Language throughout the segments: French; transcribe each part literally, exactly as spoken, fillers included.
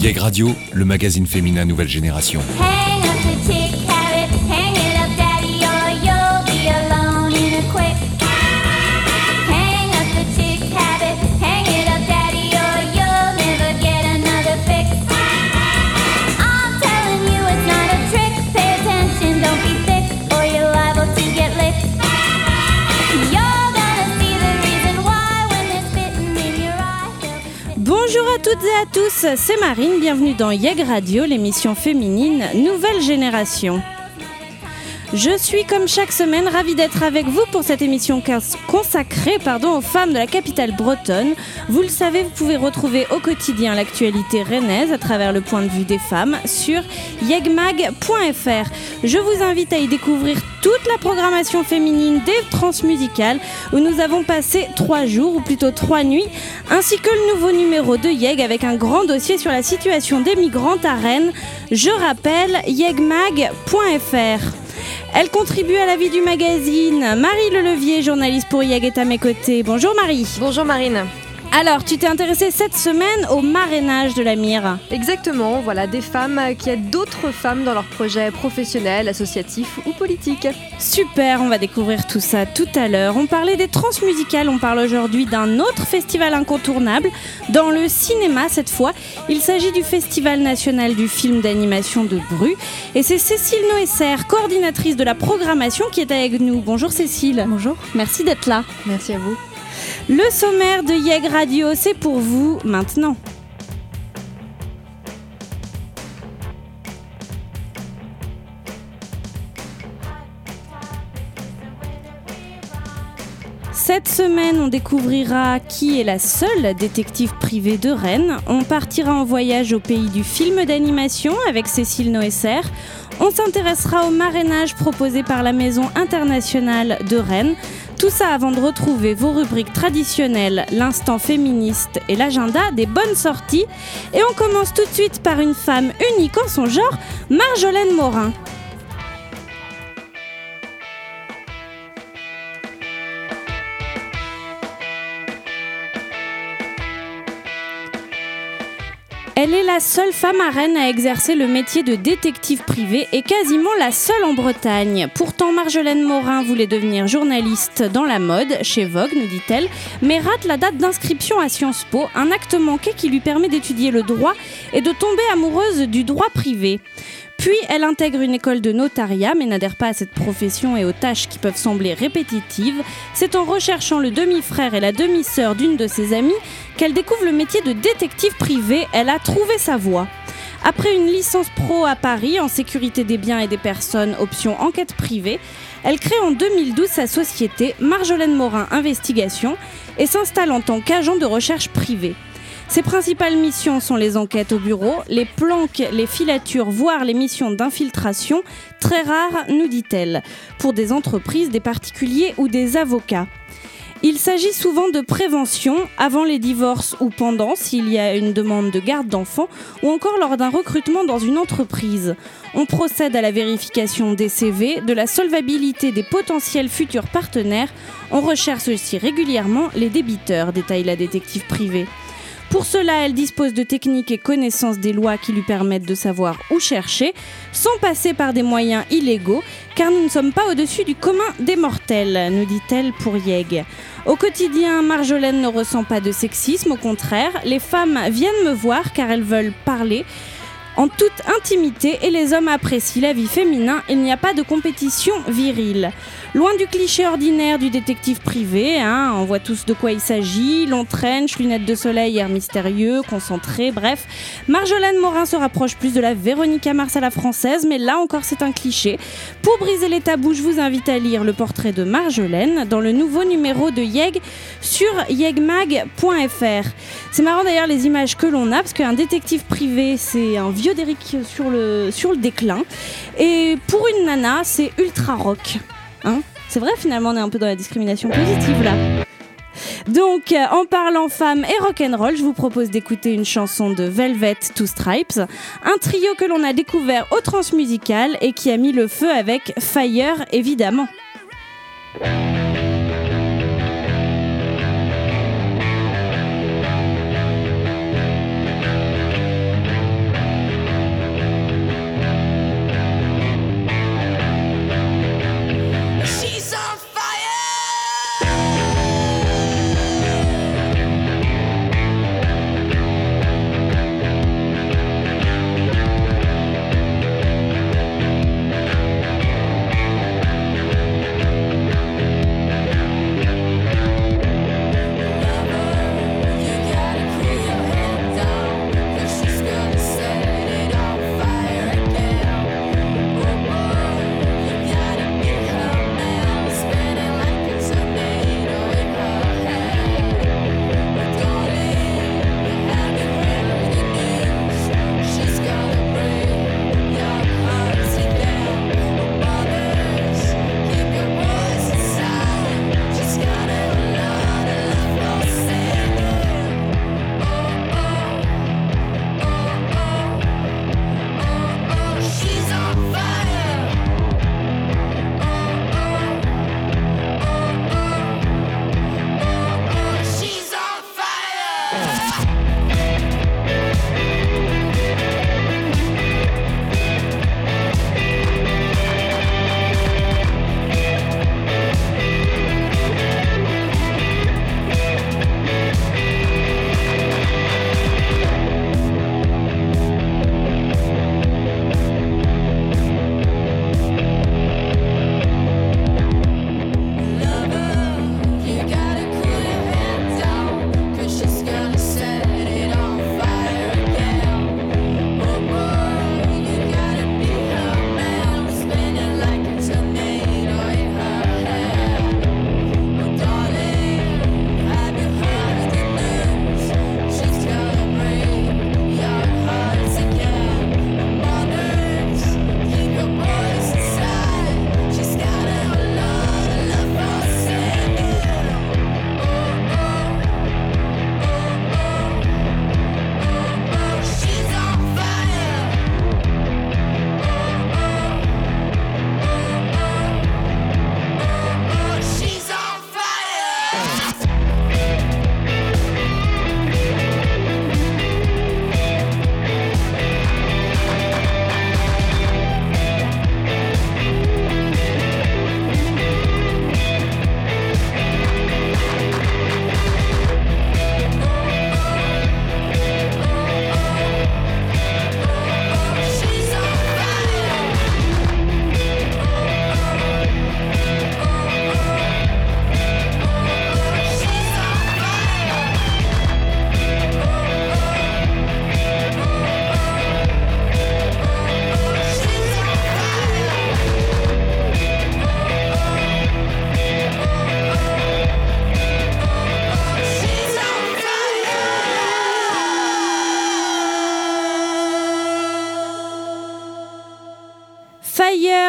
Yeg Radio, le magazine féminin nouvelle génération. Hang up the tick habit, hang it up daddy or you'll be alone in a quick. Hang up the tick habit, hang it up daddy or you'll never get another fix. I'm telling you it's not a trick, pay attention, don't be thick or you're liable to get licked. You're gonna see the reason why when they're spitting in your eye. Bonjour à toutes et à tous, c'est Marine, bienvenue dans Yeg Radio, l'émission féminine Nouvelle Génération. Je suis comme chaque semaine ravie d'être avec vous pour cette émission consacrée pardon, aux femmes de la capitale bretonne. Vous le savez, vous pouvez retrouver au quotidien l'actualité rennaise à travers le point de vue des femmes sur yegmag point f r. Je vous invite à y découvrir toute la programmation féminine des transmusicales où nous avons passé trois jours ou plutôt trois nuits, ainsi que le nouveau numéro de Yeg avec un grand dossier sur la situation des migrantes à Rennes. Je rappelle yegmag point f r. Elle contribue à la vie du magazine. Marie Lelevier, journaliste pour Yeg, est à mes côtés. Bonjour Marie. Bonjour Marine. Alors, tu t'es intéressée cette semaine au marrainage de la Mire. Exactement, voilà, des femmes qui aident d'autres femmes dans leurs projets professionnels, associatifs ou politiques. Super, on va découvrir tout ça tout à l'heure. On parlait des transmusicales, on parle aujourd'hui d'un autre festival incontournable, dans le cinéma cette fois. Il s'agit du Festival national du film d'animation de Bru. Et c'est Cécile Noesser, coordinatrice de la programmation, qui est avec nous. Bonjour Cécile. Bonjour. Merci d'être là. Merci à vous. Le sommaire de Yeg Radio, c'est pour vous maintenant. Cette semaine, on découvrira qui est la seule détective privée de Rennes. On partira en voyage au pays du film d'animation avec Cécile Noesser. On s'intéressera au marrainage proposé par la Maison internationale de Rennes. Tout ça avant de retrouver vos rubriques traditionnelles, l'instant féministe et l'agenda des bonnes sorties. Et on commence tout de suite par une femme unique en son genre, Marjolaine Morin. Elle est la seule femme à Rennes à exercer le métier de détective privé et quasiment la seule en Bretagne. Pourtant, Marjolaine Morin voulait devenir journaliste dans la mode, chez Vogue, nous dit-elle, mais rate la date d'inscription à Sciences Po, un acte manqué qui lui permet d'étudier le droit et de tomber amoureuse du droit privé. Puis, elle intègre une école de notariat, mais n'adhère pas à cette profession et aux tâches qui peuvent sembler répétitives. C'est en recherchant le demi-frère et la demi-sœur d'une de ses amies qu'elle découvre le métier de détective privé. Elle a trouvé sa voie. Après une licence pro à Paris en sécurité des biens et des personnes, option enquête privée, elle crée en deux mille douze sa société Marjolaine Morin Investigation et s'installe en tant qu'agent de recherche privée. Ses principales missions sont les enquêtes au bureau, les planques, les filatures, voire les missions d'infiltration, très rares, nous dit-elle, pour des entreprises, des particuliers ou des avocats. Il s'agit souvent de prévention, avant les divorces ou pendant, s'il y a une demande de garde d'enfants, ou encore lors d'un recrutement dans une entreprise. On procède à la vérification des C V, de la solvabilité des potentiels futurs partenaires. On recherche aussi régulièrement les débiteurs, détaille la détective privée. Pour cela, elle dispose de techniques et connaissances des lois qui lui permettent de savoir où chercher, sans passer par des moyens illégaux, car nous ne sommes pas au-dessus du commun des mortels, nous dit-elle pour Yeg. Au quotidien, Marjolaine ne ressent pas de sexisme, au contraire, les femmes viennent me voir car elles veulent parler en toute intimité et les hommes apprécient la vie féminin, il n'y a pas de compétition virile. Loin du cliché ordinaire du détective privé, hein, on voit tous de quoi il s'agit, long trench, lunettes de soleil, air mystérieux, concentré, bref. Marjolaine Morin se rapproche plus de la Véronica Mars à la française, mais là encore c'est un cliché. Pour briser les tabous, je vous invite à lire le portrait de Marjolaine dans le nouveau numéro de Yeg sur yegmag point f r. C'est marrant d'ailleurs les images que l'on a, parce qu'un détective privé c'est un vieux d'Éric sur le, sur le déclin, et pour une nana c'est ultra rock. Hein, c'est vrai, finalement on est un peu dans la discrimination positive là. Donc euh, en parlant femmes et rock'n'roll, je vous propose d'écouter une chanson de Velvet Two Stripes, un trio que l'on a découvert au Transmusical et qui a mis le feu avec Fire évidemment.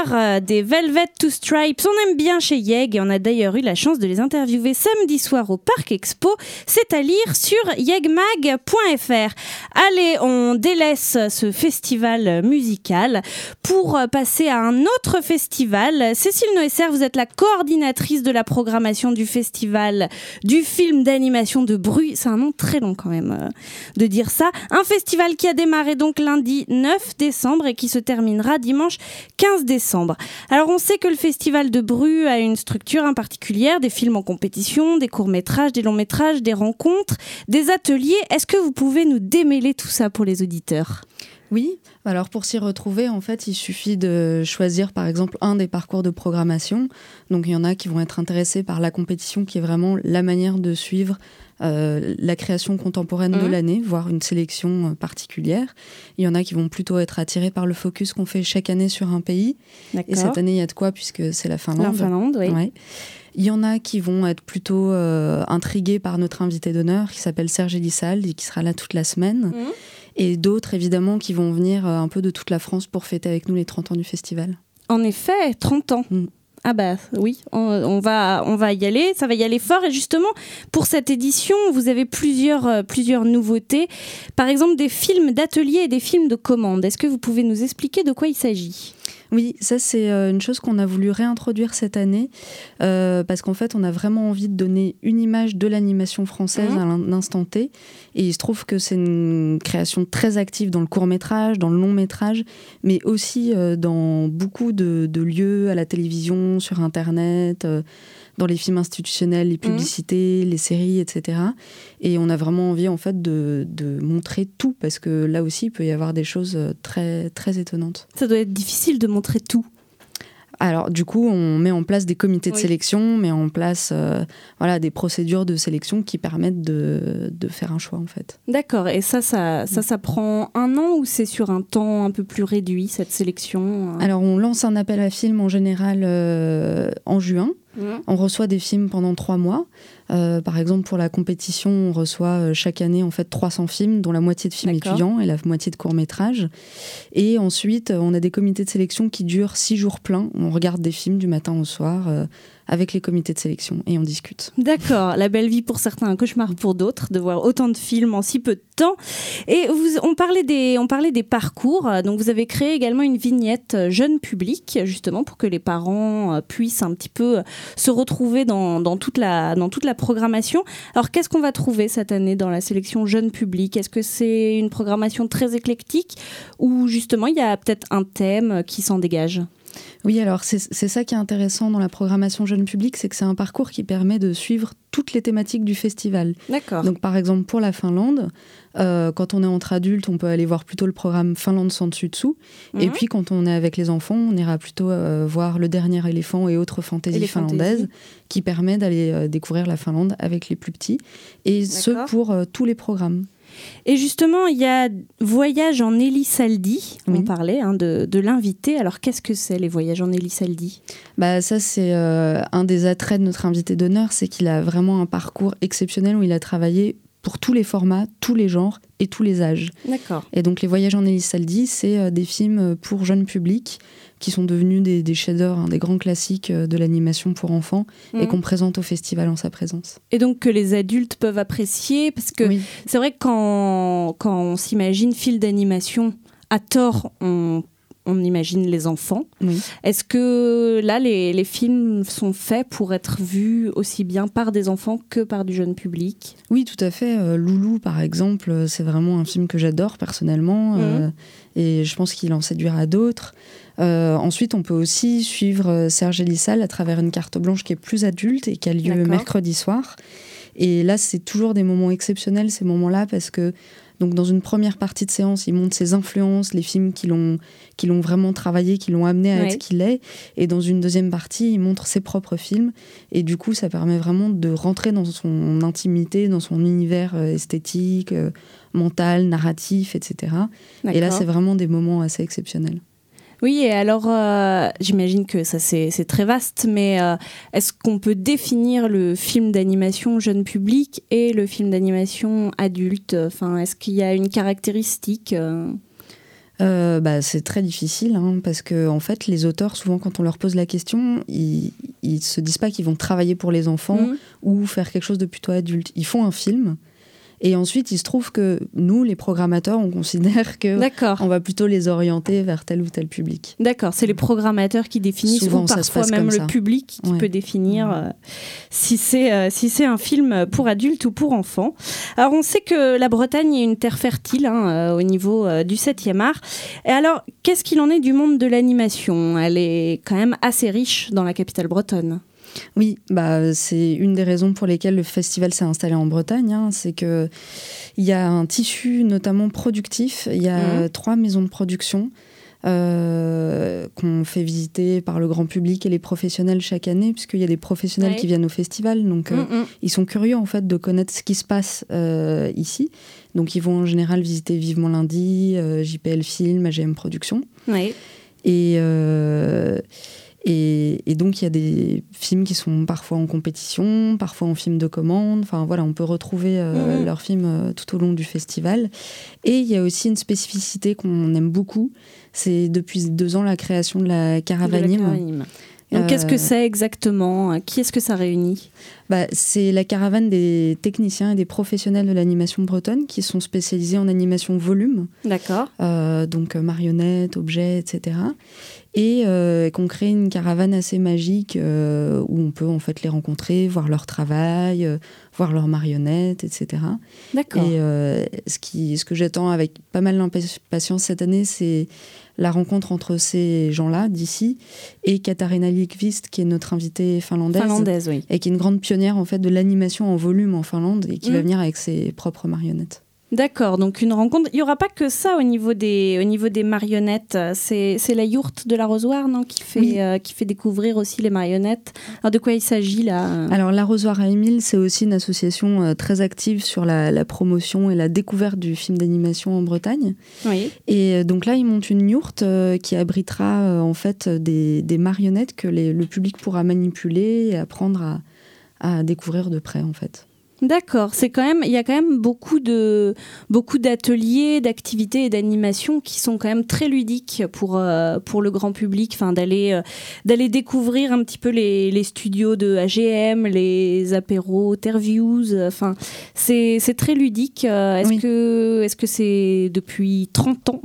euh, des Velvet to Stripes. On aime bien chez Yeg et on a d'ailleurs eu la chance de les interviewer samedi soir au Parc Expo. C'est à lire sur yegmag point f r. Allez, on délaisse ce festival musical pour passer à un autre festival. Cécile Noesser, vous êtes la coordinatrice de la programmation du festival du film d'animation de Bruy. C'est un nom très long quand même euh, de dire ça. Un festival qui a démarré donc lundi neuf décembre et qui se terminera dimanche quinze décembre. Alors on sait que le festival de Bruy a une structure hein, particulière, des films en compétition, des courts-métrages, des longs-métrages, des rencontres, des ateliers. Est-ce que vous pouvez nous démêler tout ça pour les auditeurs ? Oui, alors pour s'y retrouver, en fait, il suffit de choisir par exemple un des parcours de programmation. Donc il y en a qui vont être intéressés par la compétition qui est vraiment la manière de suivre euh, la création contemporaine mmh. de l'année, voire une sélection particulière. Il y en a qui vont plutôt être attirés par le focus qu'on fait chaque année sur un pays. D'accord. Et cette année, il y a de quoi puisque c'est la Finlande. La Finlande, oui. Ouais. Il y en a qui vont être plutôt euh, intrigués par notre invité d'honneur qui s'appelle Serge Elissalde et qui sera là toute la semaine. Mmh. Et d'autres, évidemment, qui vont venir euh, un peu de toute la France pour fêter avec nous les trente ans du festival. En effet, trente ans. Mmh. Ah bah oui, on, on, va, on va y aller, ça va y aller fort. Et justement, pour cette édition, vous avez plusieurs, euh, plusieurs nouveautés. Par exemple, des films d'atelier et des films de commande. Est-ce que vous pouvez nous expliquer de quoi il s'agit ? Oui, ça c'est une chose qu'on a voulu réintroduire cette année euh, parce qu'en fait on a vraiment envie de donner une image de l'animation française mmh. à l'instant T et il se trouve que c'est une création très active dans le court-métrage, dans le long-métrage mais aussi euh, dans beaucoup de, de lieux, à la télévision, sur internet, euh, dans les films institutionnels, les publicités, mmh. les séries, et cetera. Et on a vraiment envie en fait de, de montrer tout parce que là aussi il peut y avoir des choses très, très étonnantes. Ça doit être difficile de montrer tout. Alors du coup, on met en place des comités de oui. sélection, on met en place euh, voilà, des procédures de sélection qui permettent de, de faire un choix en fait. D'accord, et ça ça, ça, ça prend un an ou c'est sur un temps un peu plus réduit cette sélection ? Alors on lance un appel à films en général euh, en juin. Mmh. On reçoit des films pendant trois mois. Euh, par exemple, pour la compétition, on reçoit chaque année en fait trois cents films, dont la moitié de films D'accord. étudiants et la moitié de courts-métrages. Et ensuite, on a des comités de sélection qui durent six jours pleins. On regarde des films du matin au soir euh, avec les comités de sélection et on discute. D'accord, la belle vie pour certains, un cauchemar pour d'autres, de voir autant de films en si peu de temps. Et vous, on, parlait des, on parlait des parcours, donc vous avez créé également une vignette jeune public, justement pour que les parents puissent un petit peu se retrouver dans, dans, toute, la, dans toute la programmation. Alors qu'est-ce qu'on va trouver cette année dans la sélection jeune public ? Est-ce que c'est une programmation très éclectique ou justement il y a peut-être un thème qui s'en dégage ? Oui, alors c'est, c'est ça qui est intéressant dans la programmation jeune public, c'est que c'est un parcours qui permet de suivre toutes les thématiques du festival. D'accord. Donc par exemple pour la Finlande, euh, quand on est entre adultes, on peut aller voir plutôt le programme Finlande sans dessus-dessous. Mmh. Et puis quand on est avec les enfants, on ira plutôt euh, voir Le Dernier éléphant et autres fantaisies finlandaises qui permet d'aller euh, découvrir la Finlande avec les plus petits. Et D'accord. ce pour euh, tous les programmes. Et justement, il y a Voyage en Elissaldi, oui. on parlait hein, de, de l'invité. Alors, qu'est-ce que c'est, les Voyages en Elissaldi ? Bah, ça, c'est euh, un des attraits de notre invité d'honneur, c'est qu'il a vraiment un parcours exceptionnel où il a travaillé pour tous les formats, tous les genres et tous les âges. D'accord. Et donc, les Voyages en Elissaldi, c'est euh, des films pour jeunes publics qui sont devenus des, des chefs-d'œuvre, hein, des grands classiques de l'animation pour enfants mmh. et qu'on présente au festival en sa présence. Et donc que les adultes peuvent apprécier, parce que oui. c'est vrai que quand, quand on s'imagine film d'animation, à tort, on, on imagine les enfants. Oui. Est-ce que là, les, les films sont faits pour être vus aussi bien par des enfants que par du jeune public ? Oui, tout à fait. Euh, Loulou, par exemple, c'est vraiment un film que j'adore personnellement mmh. euh, et je pense qu'il en séduira d'autres. Euh, ensuite, on peut aussi suivre Serge Elissalde à travers une carte blanche qui est plus adulte et qui a lieu D'accord. mercredi soir. Et là, c'est toujours des moments exceptionnels, ces moments-là, parce que donc, dans une première partie de séance, il montre ses influences, les films qui l'ont, qui l'ont vraiment travaillé, qui l'ont amené à ouais. être ce qu'il est. Et dans une deuxième partie, il montre ses propres films. Et du coup, ça permet vraiment de rentrer dans son intimité, dans son univers esthétique, euh, mental, narratif, et cetera. D'accord. Et là, c'est vraiment des moments assez exceptionnels. Oui, et alors, euh, j'imagine que ça c'est, c'est très vaste, mais euh, est-ce qu'on peut définir le film d'animation jeune public et le film d'animation adulte ? Enfin, est-ce qu'il y a une caractéristique euh... euh, bah, C'est très difficile, hein, parce que en fait, les auteurs, souvent, quand on leur pose la question, ils ne se disent pas qu'ils vont travailler pour les enfants mmh. ou faire quelque chose de plutôt adulte. Ils font un film. Et ensuite, il se trouve que nous, les programmateurs, on considère qu'on va plutôt les orienter vers tel ou tel public. D'accord, c'est les programmateurs qui définissent, souvent, ou parfois même le ça. public qui ouais. peut définir ouais. euh, si c'est euh, si c'est un film pour adultes ou pour enfants. Alors, on sait que la Bretagne est une terre fertile hein, euh, au niveau euh, du septième art. Et alors, qu'est-ce qu'il en est du monde de l'animation ? Elle est quand même assez riche dans la capitale bretonne. Oui, bah, c'est une des raisons pour lesquelles le festival s'est installé en Bretagne. Hein, c'est qu'il y a un tissu notamment productif. Il y a mmh. trois maisons de production euh, qu'on fait visiter par le grand public et les professionnels chaque année, puisqu'il y a des professionnels ouais. qui viennent au festival. Donc, mmh, euh, mmh. ils sont curieux en fait, de connaître ce qui se passe euh, ici. Donc, ils vont en général visiter Vivement Lundi, euh, J P L Film, A G M Productions. Ouais. Et... Euh, Et, et donc, il y a des films qui sont parfois en compétition, parfois en film de commande. Enfin, voilà, on peut retrouver euh, mmh. leurs films euh, tout au long du festival. Et il y a aussi une spécificité qu'on aime beaucoup. C'est depuis deux ans la création de la Caravanime. De la Caravanime. Donc, euh, qu'est-ce que c'est exactement ? Qui est-ce que ça réunit ? bah, C'est la caravane des techniciens et des professionnels de l'animation bretonne qui sont spécialisés en animation volume. D'accord. Euh, donc, marionnettes, objets, et cetera. Et euh, qu'on crée une caravane assez magique euh, où on peut en fait les rencontrer, voir leur travail, euh, voir leurs marionnettes, et cetera. D'accord. Et euh, ce, qui, ce que j'attends avec pas mal d'impatience cette année, c'est la rencontre entre ces gens-là d'ici et Katarina Liekvist, qui est notre invitée finlandaise, finlandaise oui. et qui est une grande pionnière en fait de l'animation en volume en Finlande et qui mmh. va venir avec ses propres marionnettes. D'accord, donc une rencontre. Il n'y aura pas que ça au niveau des, au niveau des marionnettes. C'est, c'est la yourte de l'Arrosoir, non, qui fait, oui. euh, qui fait découvrir aussi les marionnettes. Alors, de quoi il s'agit, là ? Alors, l'Arrosoir à Émile, c'est aussi une association euh, très active sur la, la promotion et la découverte du film d'animation en Bretagne. Oui. Et euh, donc là, ils montent une yourte euh, qui abritera euh, en fait des, des marionnettes que les, le public pourra manipuler et apprendre à, à découvrir de près, en fait. D'accord, c'est quand même, il y a quand même beaucoup de beaucoup d'ateliers, d'activités et d'animations qui sont quand même très ludiques pour euh, pour le grand public, enfin d'aller euh, d'aller découvrir un petit peu les les studios de A G M, les apéros, Terviews, enfin c'est c'est très ludique. Est-ce oui. que est-ce que c'est depuis trente ans,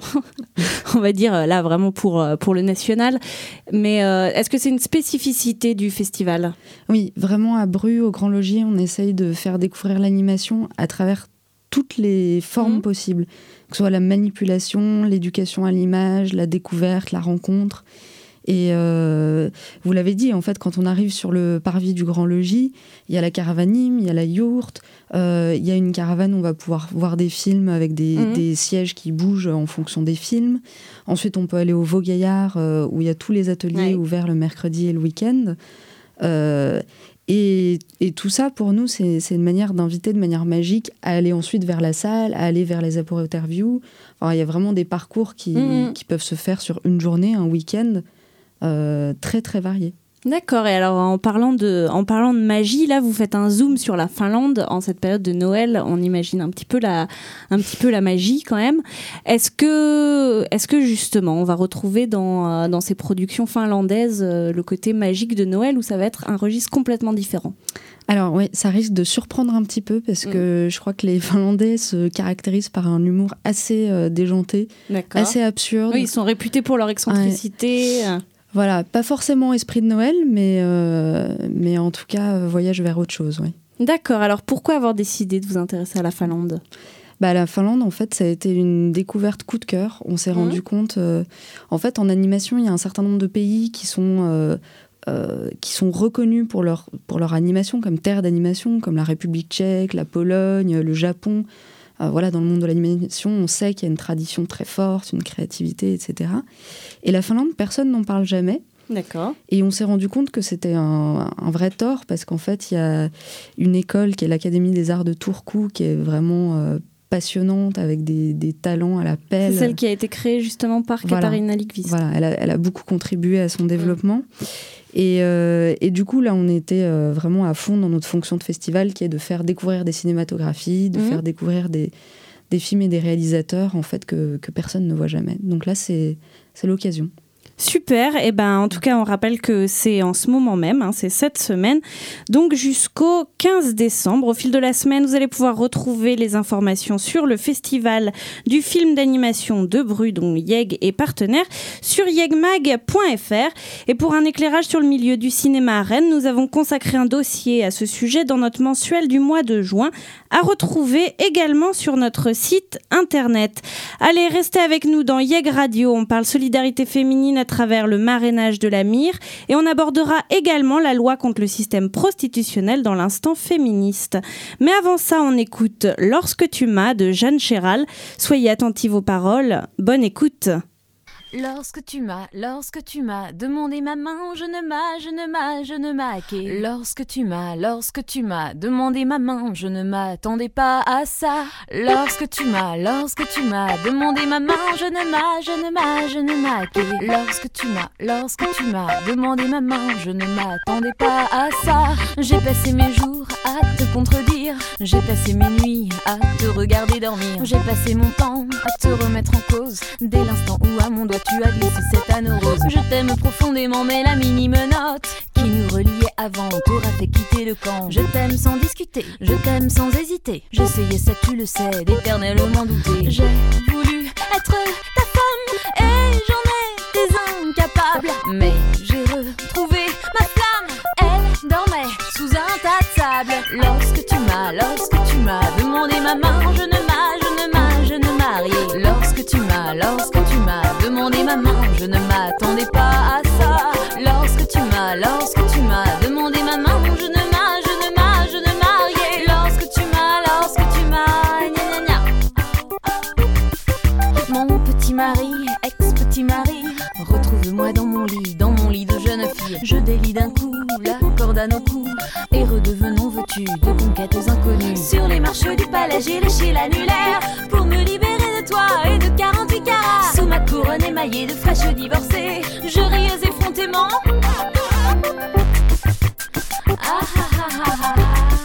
on va dire là vraiment pour pour le national, mais euh, est-ce que c'est une spécificité du festival ? Oui, vraiment à Bru, au Grand Logis, on essaye de faire découvrir l'animation à travers toutes les formes mmh. possibles, que ce soit la manipulation, l'éducation à l'image, la découverte, la rencontre. Et euh, vous l'avez dit, en fait, quand on arrive sur le parvis du Grand Logis, il y a la Caravanime, il y a la yourte, euh, il y a une caravane où on va pouvoir voir des films avec des, mmh. des sièges qui bougent en fonction des films. Ensuite, on peut aller au Vaugaillard, euh, où il y a tous les ateliers ouais. ouverts le mercredi et le week-end. Euh, Et, et tout ça, pour nous, c'est, c'est une manière d'inviter de manière magique à aller ensuite vers la salle, à aller vers les apéro-interviews. Enfin, il y a vraiment des parcours qui, mmh. qui peuvent se faire sur une journée, un week-end, euh, très, très variés. D'accord, et alors en parlant, de, en parlant de magie, là vous faites un zoom sur la Finlande en cette période de Noël, on imagine un petit peu la, un petit peu la magie quand même. Est-ce que, est-ce que justement on va retrouver dans, dans ces productions finlandaises le côté magique de Noël ou ça va être un registre complètement différent ? Alors oui, ça risque de surprendre un petit peu parce que mmh. je crois que les Finlandais se caractérisent par un humour assez euh, déjanté, D'accord. assez absurde. Oui, ils sont réputés pour leur excentricité. Ouais. Voilà, pas forcément esprit de Noël, mais, euh, mais en tout cas, euh, voyage vers autre chose, oui. D'accord, alors pourquoi avoir décidé de vous intéresser à la Finlande ? Bah, la Finlande, en fait, ça a été une découverte coup de cœur. On s'est mmh. rendu compte... Euh, en fait, en animation, il y a un certain nombre de pays qui sont, euh, euh, qui sont reconnus pour leur, pour leur animation, comme terre d'animation, comme la République tchèque, la Pologne, le Japon... Euh, voilà, dans le monde de l'animation, on sait qu'il y a une tradition très forte, une créativité, et cetera. Et la Finlande, personne n'en parle jamais. D'accord. Et on s'est rendu compte que c'était un, un vrai tort, parce qu'en fait, il y a une école qui est l'Académie des Arts de Turku, qui est vraiment euh, passionnante, avec des, des talents à la pelle. C'est celle qui a été créée justement par voilà. Katarina Liekvist. Voilà, elle a, elle a beaucoup contribué à son développement. Mmh. Et, euh, et du coup, là, on était euh, vraiment à fond dans notre fonction de festival, qui est de faire découvrir des cinématographies, de mmh. faire découvrir des, des films et des réalisateurs en fait que, que personne ne voit jamais. Donc là, c'est, c'est l'occasion. Super, et ben en tout cas on rappelle que c'est en ce moment même, hein, c'est cette semaine, donc jusqu'au quinze décembre. Au fil de la semaine, vous allez pouvoir retrouver les informations sur le festival du film d'animation de Bru, dont Yeg est partenaire, sur yegmag point f r. Et pour un éclairage sur le milieu du cinéma à Rennes, nous avons consacré un dossier à ce sujet dans notre mensuel du mois de juin, à retrouver également sur notre site internet. Allez, restez avec nous dans Yeg Radio, on parle solidarité féminine à travers le marrainage de la Mire et on abordera également la loi contre le système prostitutionnel dans l'instant féministe. Mais avant ça, on écoute Lorsque tu m'as de Jeanne Chéral. Soyez attentifs aux paroles. Bonne écoute. Lorsque tu m'as, lorsque tu m'as demandé ma main, je ne m'as, je ne m'as, je ne m'aquais. Lorsque tu m'as, lorsque tu m'as demandé ma main, je ne m'attendais pas à ça. Lorsque tu m'as, lorsque tu m'as demandé ma main, je ne m'as, je ne m'as, je ne m'aquais. Lorsque tu m'as, lorsque tu m'as demandé ma main, je ne m'attendais pas à ça. J'ai passé mes jours à te contredire, j'ai passé mes nuits à te regarder dormir. J'ai passé mon temps à te remettre en cause, dès l'instant où à mon doigt tu as glissé cette anneau rose. Je t'aime profondément mais la minime note qui nous reliait avant t'aura fait quitter le camp. Je t'aime sans discuter, je t'aime sans hésiter. J'essayais ça tu le sais, d'éternellement douter. J'ai voulu être ta femme et j'en étais incapable. Mais j'ai retrouvé ma flamme, elle dormait sous un tas de sable. Lorsque tu m'as, lorsque tu m'as demandé ma main, je ne m'as, je ne m'as, je ne mariais. Lorsque tu m'as, lorsque tu m'as demandé ma main, je ne m'attendais pas à ça. Lorsque tu m'as, lorsque tu m'as demandé ma main, je ne m'as, je ne m'as, je ne mariais. Lorsque tu m'as, lorsque tu m'as, gna gna gna. Mon petit mari, ex-petit mari, retrouve-moi dans mon lit, dans mon lit de jeune fille. Je délie d'un coup la corde à nos coups et redevenons vêtus de conquêtes inconnues. Sur les marches du palais, j'ai léché l'annulaire pour me libérer de toi et de quarante-huit carats. Sous ma couronne émaillée de fraîches divorcées, je riais effrontément. Ah ah ah ah ah.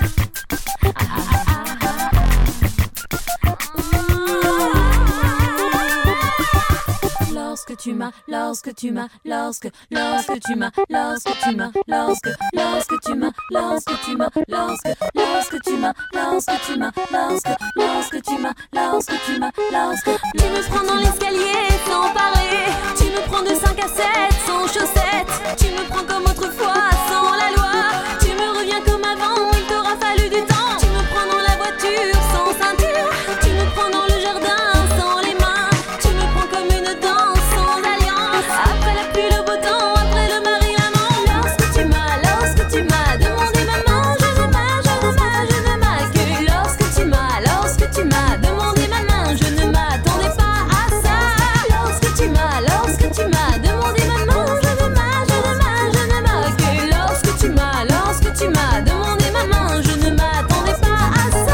Lorsque tu m'as, lorsque tu m'as, lorsque, lorsque tu m'as, lorsque tu m'as, lorsque, lorsque tu m'as, lorsque tu m'as, lorsque, lorsque tu m'as, lorsque tu m'as, lorsque, lorsque tu m'as, lorsque tu m'as, lorsque tu me prends dans l'escalier sans parler, tu me prends de cinq à sept sans chaussettes, tu me prends comme autrefois sans la loi, tu me reviens comme avant, il t'aura fallu du temps, tu me prends dans la voiture sans ceinture, tu me prends dans le jardin sans les mains, tu me prends comme une danse. Après la pluie, le beau temps, après le mari, l'amant. Lorsque tu m'as, lorsque tu m'as demandé ma main, je ne m'as, je ne m'as, je ne m'as que. Lorsque tu m'as, lorsque tu m'as demandé ma main, je ne m'attendais pas à ça. Lorsque tu m'as, lorsque tu m'as demandé ma main, je ne m'as, je ne m'as, je ne m'as que. Lorsque tu m'as, lorsque tu m'as demandé ma main, je ne m'attendais pas à ça.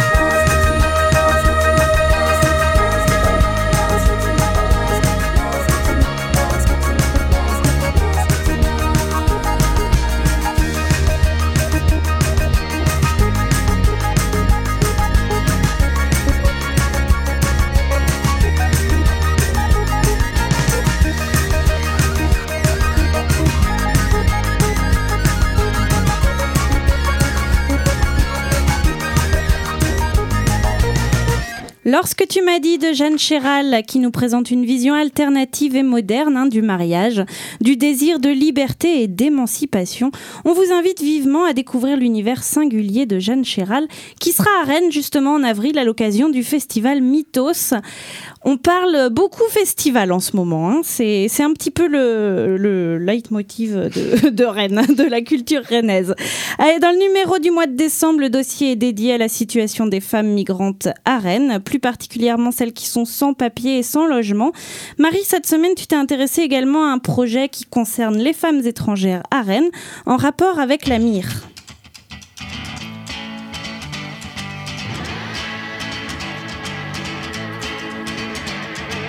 Lorsque tu m'as dit de Jeanne Chéral, qui nous présente une vision alternative et moderne hein, du mariage, du désir de liberté et d'émancipation, on vous invite vivement à découvrir l'univers singulier de Jeanne Chéral, qui sera à Rennes justement en avril à l'occasion du festival Mythos. On parle beaucoup festival en ce moment, hein. c'est, c'est un petit peu le, le leitmotiv de, de Rennes, de la culture rennaise. Allez, dans le numéro du mois de décembre, le dossier est dédié à la situation des femmes migrantes à Rennes, plus particulièrement celles qui sont sans papier et sans logement. Marie, cette semaine, tu t'es intéressée également à un projet qui concerne les femmes étrangères à Rennes, en rapport avec la Mire.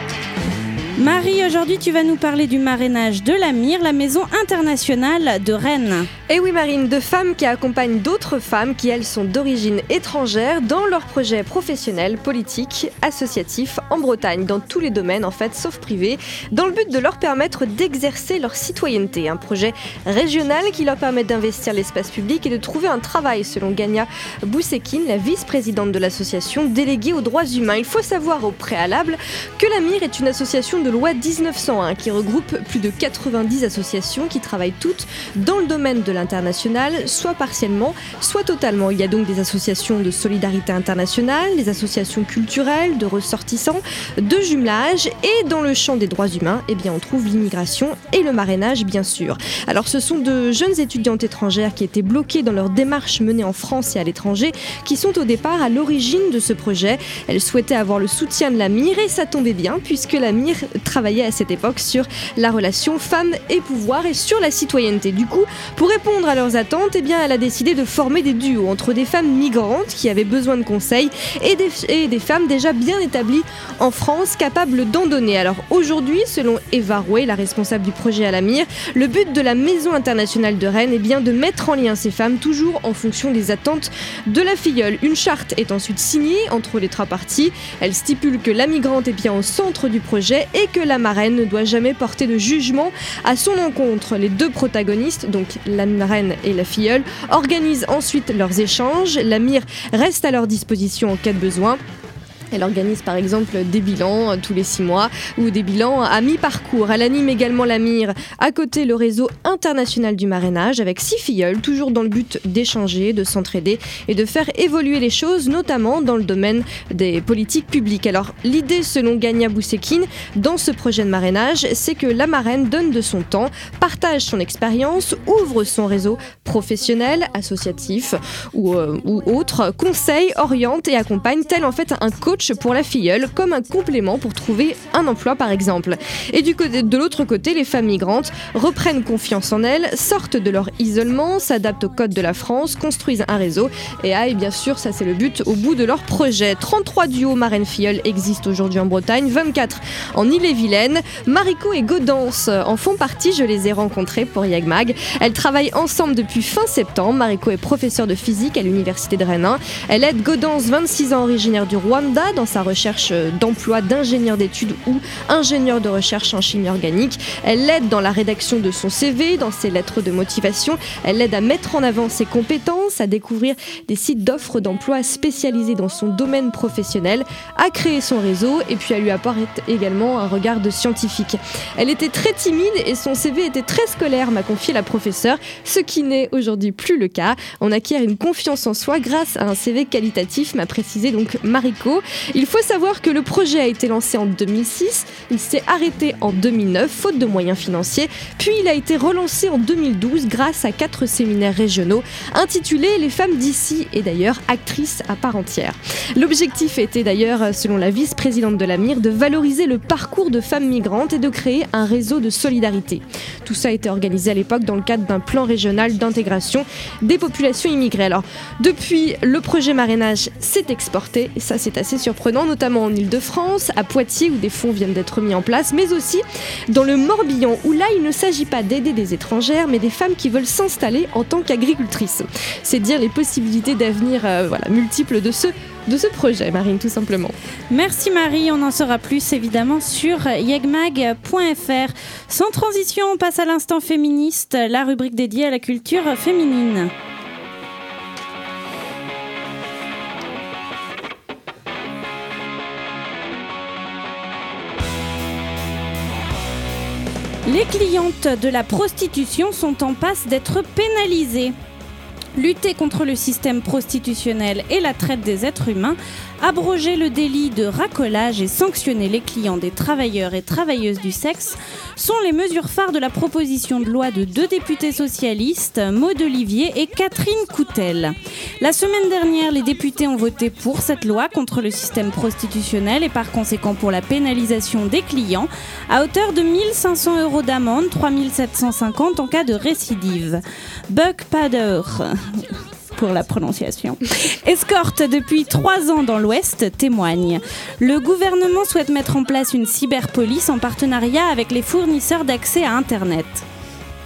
Marie, aujourd'hui tu vas nous parler du marrainage de la Mire, la maison internationale de Rennes. Et oui Marine, deux femmes qui accompagnent d'autres femmes qui elles sont d'origine étrangère dans leurs projets professionnels, politiques, associatifs en Bretagne, dans tous les domaines en fait, sauf privé, dans le but de leur permettre d'exercer leur citoyenneté. Un projet régional qui leur permet d'investir l'espace public et de trouver un travail, selon Gania Boussekine, la vice-présidente de l'association déléguée aux droits humains. Il faut savoir au préalable que l'A M I R est une association de loi dix-neuf cent un qui regroupe plus de quatre-vingt-dix associations qui travaillent toutes dans le domaine de l'international, soit partiellement, soit totalement. Il y a donc des associations de solidarité internationale, des associations culturelles, de ressortissants, de jumelage, et dans le champ des droits humains, eh bien, on trouve l'immigration et le marrainage, bien sûr. Alors, ce sont de jeunes étudiantes étrangères qui étaient bloquées dans leurs démarches menées en France et à l'étranger, qui sont au départ à l'origine de ce projet. Elles souhaitaient avoir le soutien de l'A M I R et ça tombait bien, puisque l'A M I R travaillait à cette époque sur la relation femmes et pouvoir et sur la citoyenneté. Du coup, pour répondre à leurs attentes, eh bien, elle a décidé de former des duos entre des femmes migrantes qui avaient besoin de conseils et des, et des femmes déjà bien établies en France, capables d'en donner. Alors aujourd'hui, selon Eva Rouet, la responsable du projet à l'A M I R, le but de la Maison internationale de Rennes est bien de mettre en lien ces femmes, toujours en fonction des attentes de la filleule. Une charte est ensuite signée entre les trois parties. Elle stipule que la migrante est bien au centre du projet et que la marraine ne doit jamais porter de jugement à son encontre. Les deux protagonistes, donc la marraine et la filleule, organisent ensuite leurs échanges. L'A M I R reste à leur disposition en cas de besoin. Elle organise par exemple des bilans tous les six mois ou des bilans à mi-parcours. Elle anime également l'A M I R à côté le réseau international du marrainage avec six filleuls, toujours dans le but d'échanger, de s'entraider et de faire évoluer les choses, notamment dans le domaine des politiques publiques. Alors l'idée, selon Gania Boussekine, dans ce projet de marrainage, c'est que la marraine donne de son temps, partage son expérience, ouvre son réseau professionnel, associatif ou, euh, ou autre, conseille, oriente et accompagne, tel en fait un coach pour la filleule, comme un complément pour trouver un emploi par exemple. Et du côté, de l'autre côté, les femmes migrantes reprennent confiance en elles, sortent de leur isolement, s'adaptent aux codes de la France, construisent un réseau et aillent, bien sûr, ça c'est le but, au bout de leur projet. trente-trois duos marraines-filleules existent aujourd'hui en Bretagne, vingt-quatre en Ille-et-Vilaine. Mariko et Gaudence en font partie, je les ai rencontrées pour Yagmag. Elles travaillent ensemble depuis fin septembre. Mariko est professeure de physique à l'université de Rennes. Elle aide Gaudence, vingt-six ans, originaire du Rwanda, dans sa recherche d'emploi d'ingénieur d'études ou ingénieur de recherche en chimie organique. Elle l'aide dans la rédaction de son C V, dans ses lettres de motivation. Elle l'aide à mettre en avant ses compétences, à découvrir des sites d'offres d'emploi spécialisés dans son domaine professionnel, à créer son réseau et puis à lui apporter également un regard de scientifique. Elle était très timide et son C V était très scolaire, m'a confié la professeure, ce qui n'est aujourd'hui plus le cas. On acquiert une confiance en soi grâce à un C V qualitatif, m'a précisé donc Mariko. Il faut savoir que le projet a été lancé en deux mille six, il s'est arrêté en deux mille neuf, faute de moyens financiers, puis il a été relancé en deux mille douze grâce à quatre séminaires régionaux intitulés « Les femmes d'ici » et d'ailleurs actrices à part entière. L'objectif était d'ailleurs, selon la vice-présidente de l'A M I R, de valoriser le parcours de femmes migrantes et de créer un réseau de solidarité. Tout ça a été organisé à l'époque dans le cadre d'un plan régional d'intégration des populations immigrées. Alors, depuis, le projet marrainage s'est exporté, et ça c'est assez surprenant, notamment en Ile-de-France, à Poitiers où des fonds viennent d'être mis en place, mais aussi dans le Morbihan où là il ne s'agit pas d'aider des étrangères mais des femmes qui veulent s'installer en tant qu'agricultrices. C'est dire les possibilités d'avenir euh, voilà, multiples de ce, de ce projet, Marine, tout simplement. Merci Marie, on en saura plus évidemment sur yegmag point f r. Sans transition, on passe à l'instant féministe, la rubrique dédiée à la culture féminine. Les clientes de la prostitution sont en passe d'être pénalisées. Lutter contre le système prostitutionnel et la traite des êtres humains, abroger le délit de racolage et sanctionner les clients des travailleurs et travailleuses du sexe sont les mesures phares de la proposition de loi de deux députés socialistes, Maud Olivier et Catherine Coutel. La semaine dernière, les députés ont voté pour cette loi contre le système prostitutionnel et par conséquent pour la pénalisation des clients à hauteur de mille cinq cents euros d'amende, trois mille sept cent cinquante en cas de récidive. Buck Pader, pour la prononciation, escorte depuis trois ans dans l'Ouest, témoigne. Le gouvernement souhaite mettre en place une cyberpolice en partenariat avec les fournisseurs d'accès à Internet.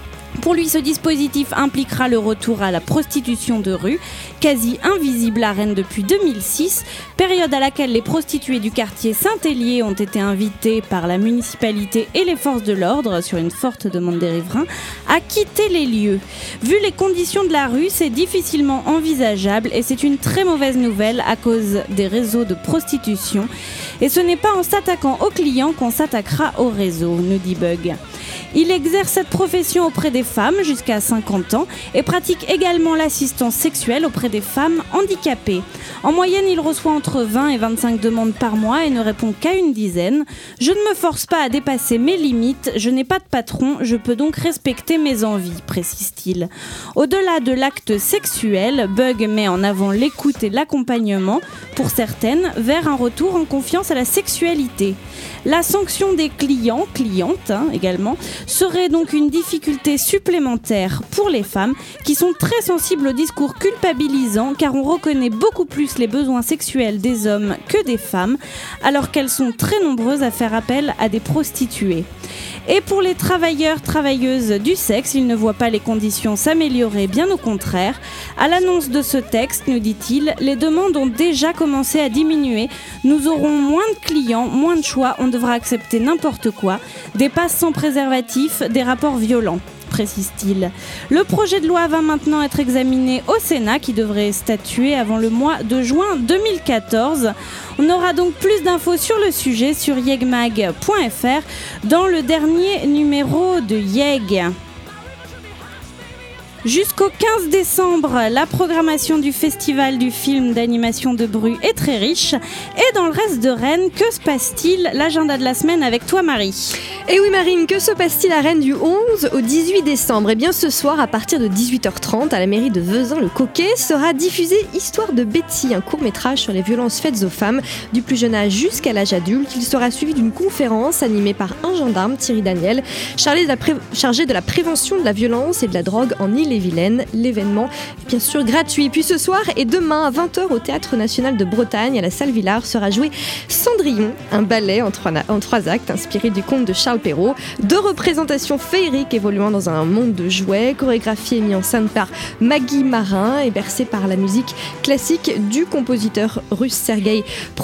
Pour lui, ce dispositif impliquera le retour à la prostitution de rue, quasi invisible à Rennes depuis deux mille six, période à laquelle les prostituées du quartier Saint-Hélier ont été invitées par la municipalité et les forces de l'ordre, sur une forte demande des riverains, à quitter les lieux. Vu les conditions de la rue, c'est difficilement envisageable et c'est une très mauvaise nouvelle à cause des réseaux de prostitution. Et ce n'est pas en s'attaquant aux clients qu'on s'attaquera au réseau, nous dit Bug. Il exerce cette profession auprès des femmes jusqu'à cinquante ans et pratique également l'assistance sexuelle auprès des femmes handicapées. En moyenne, il reçoit entre vingt et vingt-cinq demandes par mois et ne répond qu'à une dizaine. Je ne me force pas à dépasser mes limites, je n'ai pas de patron, je peux donc respecter mes envies, précise-t-il. Au-delà de l'acte sexuel, Bug met en avant l'écoute et l'accompagnement, pour certaines, vers un retour en confiance à la sexualité. La sanction des clients, clientes hein, également, serait donc une difficulté supplémentaire pour les femmes qui sont très sensibles au discours culpabilisant car on reconnaît beaucoup plus les besoins sexuels des hommes que des femmes alors qu'elles sont très nombreuses à faire appel à des prostituées. Et pour les travailleurs, travailleuses du sexe, ils ne voient pas les conditions s'améliorer, bien au contraire. À l'annonce de ce texte, nous dit-il, les demandes ont déjà commencé à diminuer. Nous aurons moins de clients, moins de choix, on devra accepter n'importe quoi. Des passes sans préservatif, des rapports violents, précise-t-il. Le projet de loi va maintenant être examiné au Sénat qui devrait statuer avant le mois de juin deux mille quatorze. On aura donc plus d'infos sur le sujet sur yegmag point f r dans le dernier numéro de Yeg. Jusqu'au quinze décembre, la programmation du festival du film d'animation de Bru est très riche. Et dans le reste de Rennes, que se passe-t-il? L'agenda de la semaine avec toi, Marie. Et oui, Marine, que se passe-t-il à Rennes du onze au dix-huit décembre? Eh bien, ce soir, à partir de dix-huit heures trente, à la mairie de Vezin-le-Coquet, sera diffusé Histoire de Betty, un court-métrage sur les violences faites aux femmes, du plus jeune âge jusqu'à l'âge adulte. Il sera suivi d'une conférence animée par un gendarme, Thierry Daniel, chargé de la, pré- chargé de la prévention de la violence et de la drogue en Île-et-Vilaine. L'événement est bien sûr gratuit. Puis ce soir et demain, à vingt heures, au Théâtre National de Bretagne, à la Salle Villard, sera joué Cendrillon, un ballet en trois, en trois actes inspiré du conte de Charles Perrault. Deux représentations féeriques évoluant dans un monde de jouets, chorégraphiées et mis en scène par Maggie Marin et bercées par la musique classique du compositeur russe Sergueï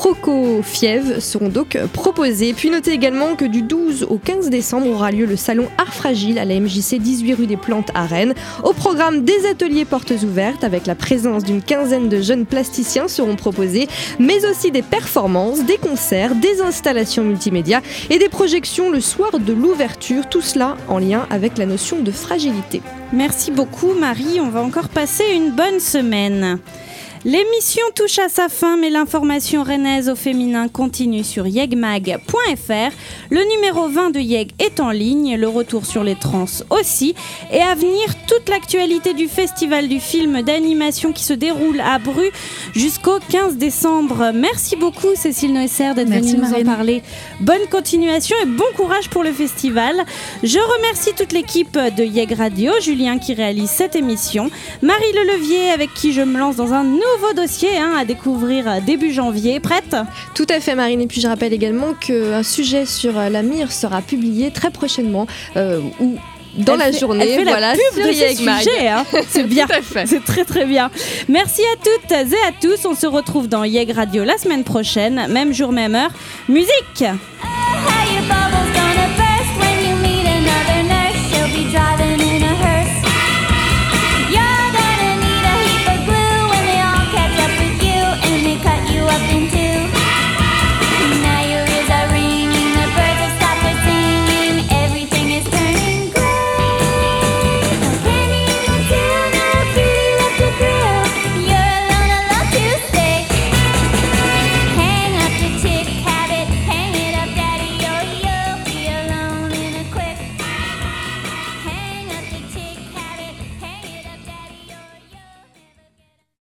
Prokofiev seront donc proposées. Puis notez également que du douze au quinze décembre aura lieu le salon Art Fragile à la M J C dix-huit rue des Plantes à Rennes. Au programme, des ateliers portes ouvertes avec la présence d'une quinzaine de jeunes plasticiens seront proposés, mais aussi des performances, des concerts, des installations multimédia et des projections le soir de l'ouverture, tout cela en lien avec la notion de fragilité. Merci beaucoup Marie, on va encore passer une bonne semaine. L'émission touche à sa fin, mais l'information rennaise au féminin continue sur yegmag point f r. Le numéro vingt de Yeg est en ligne, le retour sur les trans aussi. Et à venir, toute l'actualité du festival du film d'animation qui se déroule à Bru jusqu'au quinze décembre. Merci beaucoup Cécile Neusser d'être venue nous en parler. Bonne continuation et bon courage pour le festival. Je remercie toute l'équipe de Yeg Radio, Julien qui réalise cette émission, Marie Lelevier avec qui je me lance dans un nouveau Nouveau dossier hein, à découvrir début janvier. Prête ? Tout à fait Marine, et puis je rappelle également qu'un sujet sur la M I R sera publié très prochainement euh, ou dans elle la fait, journée. Elle fait voilà, la pub de ces sujets, hein. C'est bien, c'est très très bien. Merci à toutes et à tous, on se retrouve dans Yeg Radio la semaine prochaine, même jour, même heure. Musique. How you